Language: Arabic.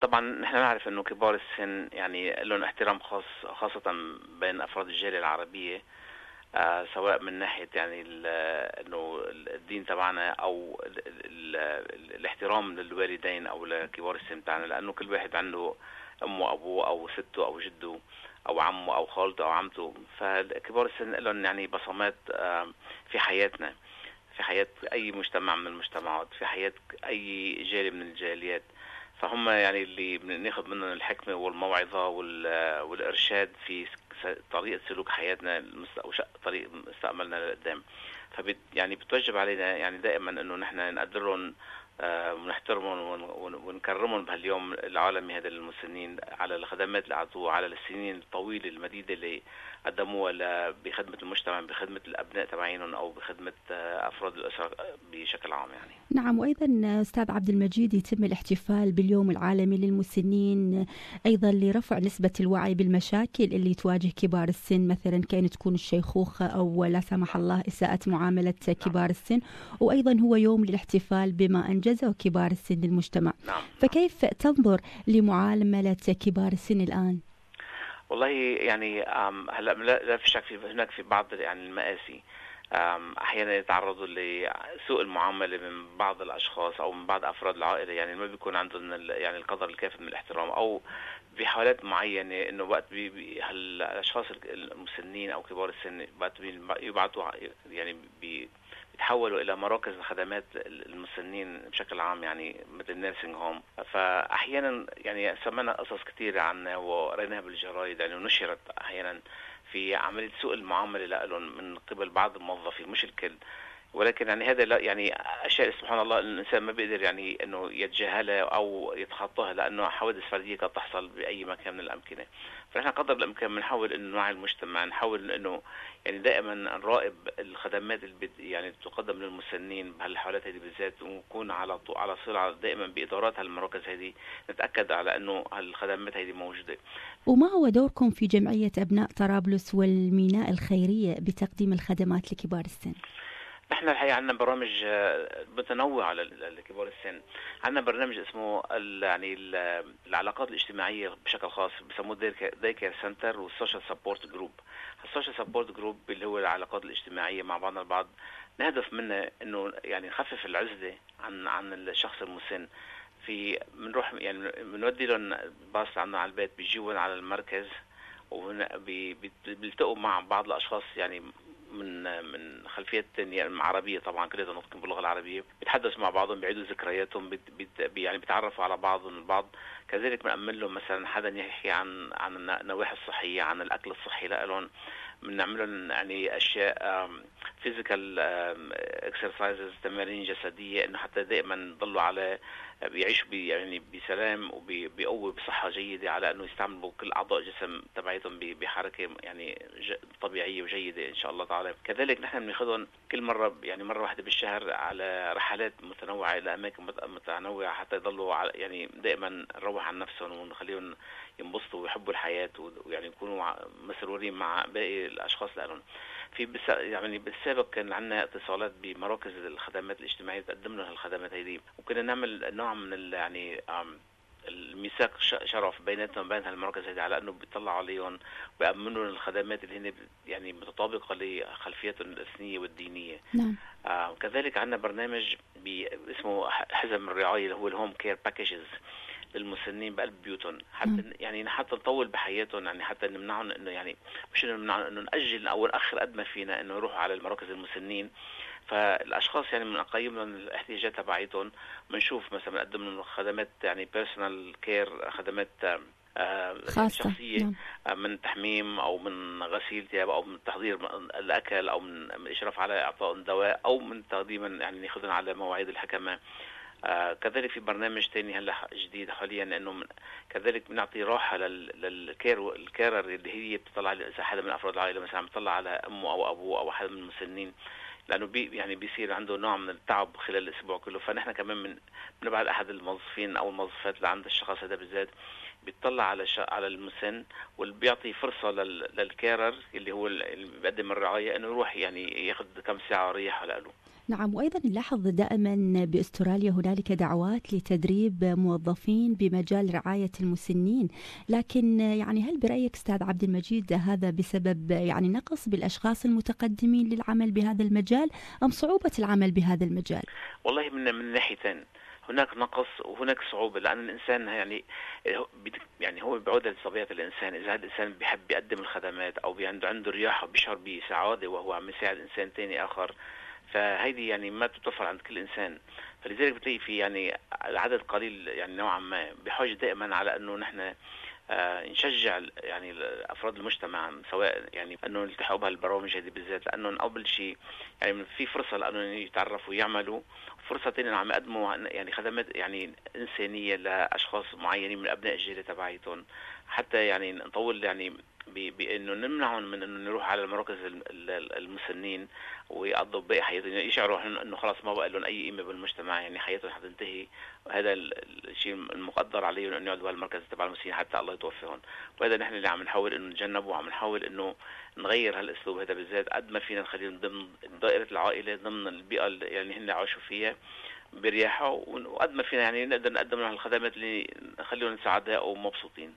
طبعا نحن نعرف انه كبار السن يعني لهم احترام خاص، خاصة بين افراد الجالية العربية. سواء من ناحية يعني انه الدين تبعنا او الاحترام للوالدين او لكبار السن تاعنا، لانه كل واحد عنده امه وابوه او سته او جده او عمه او خالته او عمته. فكبار السن لهم يعني بصمات في حياتنا، في حياة أي مجتمع من المجتمعات، في حياة أي جالية من الجاليات. فهم يعني اللي بناخد منهم الحكمة والموعظة والإرشاد في طريقة سلوك حياتنا أو طريق مستقبلنا لقدام. يعني بتوجب علينا يعني دائما إنه نحن نقدرهم ونحترمهم ونكرمهم بهاليوم العالمي هذا للمسنين على الخدمات اللي أعطوها، على السنين الطويلة المديدة اللي قدموها بخدمة المجتمع، بخدمة الأبناء تبعينهم أو بخدمة أفراد الأسرة بشكل عام يعني. نعم، وأيضا أستاذ عبد المجيد يتم الاحتفال باليوم العالمي للمسنين أيضا لرفع نسبة الوعي بالمشاكل اللي تواجه كبار السن، مثلا كأن تكون الشيخوخة أو لا سمح الله إساءة معاملة كبار السن، وأيضا هو يوم للاحتفال بما أنجزه كبار السن للمجتمع. فكيف تنظر لمعاملة كبار السن الآن؟ والله يعني هلا لا في شك هناك في بعض يعني المآسي احيانا يتعرضوا لسوء المعامله من بعض الاشخاص او من بعض افراد العائله، يعني ما بيكون عندهم يعني القدر الكافي من الاحترام، او بحالات معينه انه وقت هالاشخاص المسنين او كبار السن وقت يبعثوا يعني يتحولوا الى مراكز خدمات المسنين بشكل عام، يعني مثل نيرسينج هوم. فاحيانا يعني سمعنا قصص كثيره عنها وقريناها بالجرايد يعني، ونشرت احيانا في عملية سوء المعاملة لهم من قبل بعض الموظفين، مش الكل. ولكن يعني هذا لا يعني أشياء سبحان الله الإنسان ما بيقدر يعني إنه يتجاهلها أو يتخطاها، لأنه حوادث فردية قد تحصل بأي مكان من الأمكنة. فنحن قدر الإمكان بنحاول إنه نوعي المجتمع، نحاول إنه يعني دائما نراقب الخدمات اللي يعني تقدم للمسنين بهالحالات هذه بالذات، ونكون على صلة دائما بإدارات هالمراكز هذه، نتأكد على إنه هالخدمات هذه موجودة. وما هو دوركم في جمعية أبناء طرابلس والميناء الخيرية بتقديم الخدمات لكبار السن؟ نحن الحقيقة عندنا برامج متنوعة لكبار السن. عندنا برنامج اسمه يعني العلاقات الاجتماعية بشكل خاص، بسموه داي كير سنتر والسوشيال سبورت جروب. السوشيال سبورت جروب اللي هو العلاقات الاجتماعية مع بعضنا البعض، نهدف منه انه يعني نخفف العزلة عن الشخص المسن. بنروح يعني بنودي لهم باص عندنا على البيت، بيجيبون على المركز وبيلتقوا مع بعض الاشخاص يعني من خلفيات تانية عربية، طبعا كلنا نطقن باللغة العربية، بيتحدثوا مع بعضهم، بيعيدوا ذكرياتهم، يعني بيتعرفوا على بعضهم البعض. كذلك بنأمن لهم مثلا حدا يحكي عن النواحي الصحية، عن الأكل الصحي لهم. بنعمل لهم يعني أشياء فيزيكال اكسرسايزز، تمارين جسدية، إنه حتى دائما يضلوا على بيعيشوا يعني بسلام وبقوة بصحة جيدة، على انه يستعملوا كل اعضاء الجسم تبعيتهم بحركة يعني طبيعية وجيدة ان شاء الله تعالى. كذلك نحن بناخذهم كل مرة يعني مرة واحدة بالشهر على رحلات متنوعة الى اماكن متنوعة، حتى يضلوا يعني دائما نروح عن نفسهم ونخليهم ينبسطوا ويحبوا الحياة، ويعني يكونوا مسرورين مع باقي الاشخاص لهم. يعني بالسابق كان عندنا اتصالات بمراكز الخدمات الاجتماعية تقدم لهم الخدمات هذه، وكنا نعمل نوع من يعني الميثاق شرف بيناتنا وبين هالمراكز هذه، على انه بيطلعوا عليهم ويأمنوا الخدمات اللي هن يعني متطابقة لخلفياتهم الإثنية والدينية. نعم. كذلك عندنا برنامج اسمه حزم الرعاية اللي هو الهوم كير باكيجز للمسنين بقلب بيوتهم، حتى يعني حتى نطول بحياتهم، يعني حتى نمنعهم انه يعني مش نمنعهم، انه نأجل او نأخر قد ما فينا انه يروحوا على المراكز المسنين. فالاشخاص يعني بنقيم لهم الاحتياجات تبعيتهم، بنشوف مثلا بنقدم لهم خدمات يعني بيرسونال كير، خدمات خاصة. شخصية. نعم. من تحميم او من غسيل ثياب او من تحضير الاكل او من الاشراف على اعطاء الدواء او من تقديما يعني ناخذهم على مواعيد الحكمة. كذلك في برنامج تاني هلا جديد حاليا، انه كذلك بنعطي راحه الكيرر اللي هي بتطلع اذا حدا من افراد العائله مثلا بتطلع على امه او ابوه او حدا من المسنين، لانه يعني بيصير عنده نوع من التعب خلال الاسبوع كله. فنحن كمان بنبعت احد الموظفين او الموظفات اللي عند الشخص هذا بالذات بيطلع على المسن، واللي بيعطي فرصه للكيرر اللي هو اللي بيقدم الرعايه انه يروح يعني ياخذ كم ساعه ريح له. نعم، وأيضا نلاحظ دائما بأستراليا هنالك دعوات لتدريب موظفين بمجال رعاية المسنين، لكن يعني هل برأيك أستاذ عبد المجيد هذا بسبب يعني نقص بالأشخاص المتقدمين للعمل بهذا المجال أم صعوبة العمل بهذا المجال؟ والله من ناحيتين، هناك نقص وهناك صعوبة، لأن الإنسان يعني هو بعود لطبيعة الإنسان. إذا هذا الإنسان بيحب يقدم الخدمات أو عنده رياحة وبيشعر بسعادة وهو عم يساعد إنسان تاني آخر، فهيدي يعني ما بتتوفر عند كل إنسان. فلذلك بتلاقي في يعني عدد قليل يعني نوعا ما بحاجة دائما على أنه نحن نشجع يعني افراد المجتمع، سواء يعني انه يلتحقوا بهالبرامج هذه بالذات، لانه اول شيء يعني في فرصه لانه يتعرفوا ويعملوا، فرصه ثانيه عم يقدموا يعني خدمات يعني انسانيه لاشخاص معينين من ابناء الجيل تبعيتهم، حتى يعني نطول يعني بانه نمنعهم من انه نروح على المراكز المسنين ويقضوا باقي حياتهم، يشعروا انه خلاص ما بقى لهم اي قيمه بالمجتمع، يعني حياتهم حتنتهي، وهذا الشيء المقدر عليهم انه يقعدوا بهالمركز تبع المسنين حتى الله يتوفاهم. وهذا نحن اللي عم نحاول انه نتجنبه، وعم نحاول انه نغير هالاسلوب هذا بالذات قد ما فينا، نخليهم ضمن دائره العائله، ضمن البيئه اللي يعني هن عاشوا فيها برياحه، وقد ما فينا يعني نقدر نقدم لهم الخدمات اللي نخليهم سعداء ومبسوطين.